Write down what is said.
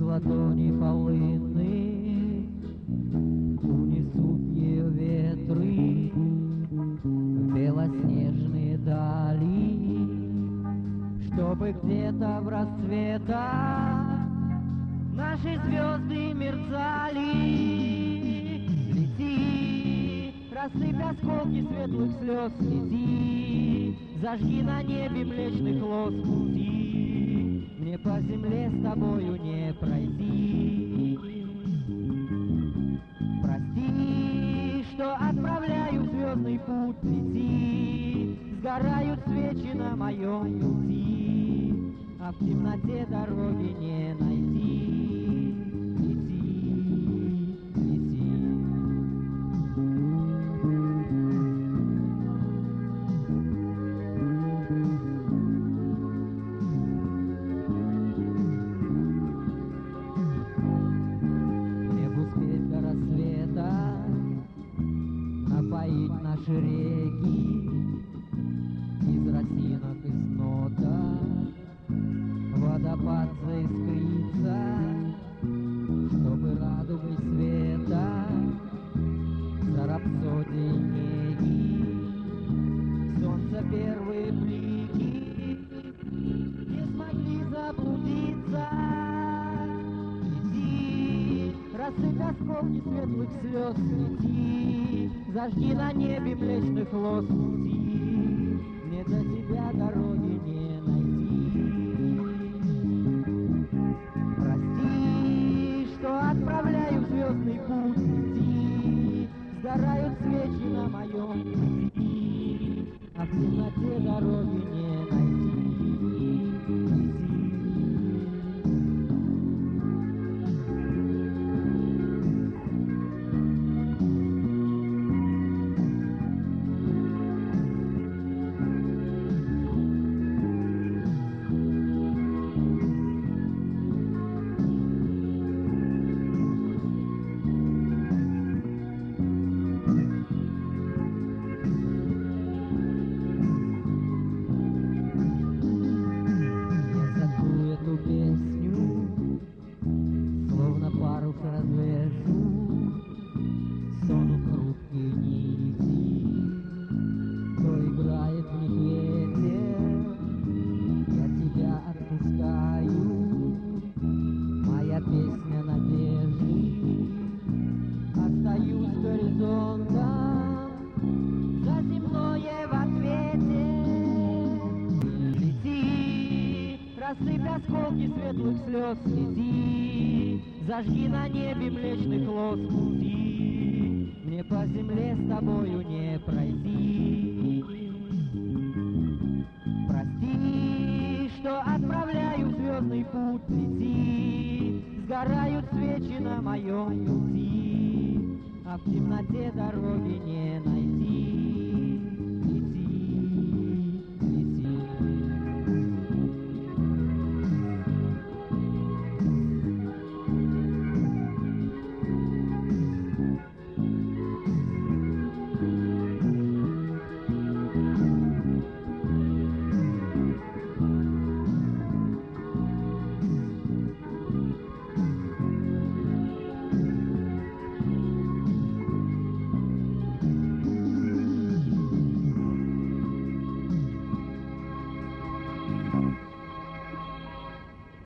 ладони полынны, унесут ее ветры в белоснежные дали, чтобы где-то в расцветах наши звезды мерцали. Лети, рассыпь осколки светлых слез, лети, зажги на небе млечный хвост пути, мне по земле с тобою не пройти. Прости, что отправляю в звездный путь, лети, сгорают свечи на моем пути, а в темноте дороги не найти. Напоить наши реки из росинок, из ноток, водопад заискрится, чтобы радугой света за рапсодией неги солнца первые блики не смогли заблудиться. Лети, рассыпь осколки светлых слез, лети, зажги на небе млечный хвост пути, мне до тебя дороги не найти. Прости, что отправляю в звездный путь, лети, сгорают свечи на моем пути, а в темноте дороги не найти. Парус развяжу, сонут хрупкие нити, кто играет в них ветер, я тебя отпускаю, моя песня надежды, остаюсь горизонтом за земное в ответе. Лети, рассыпь осколки светлых слез, лети, зажги на небе млечный хвост пути, мне по земле с тобою не пройти. Прости, что отправляю в звездный путь, лети, сгорают свечи на моем пути, а в темноте дороги не найти.